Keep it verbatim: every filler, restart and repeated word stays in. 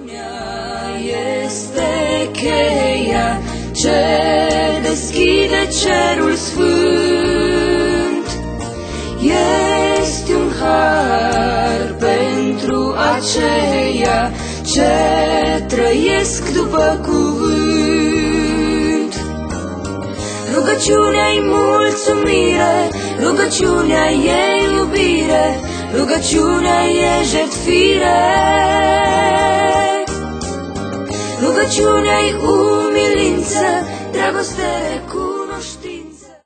Este cheia ce deschide cerul sfânt. Este un har pentru aceia ce trăiesc după cuvânt. Rugăciunea-i mulțumire, rugăciunea e iubire, rugăciunea e jertfire. Rugăciunea-i umilință, dragoste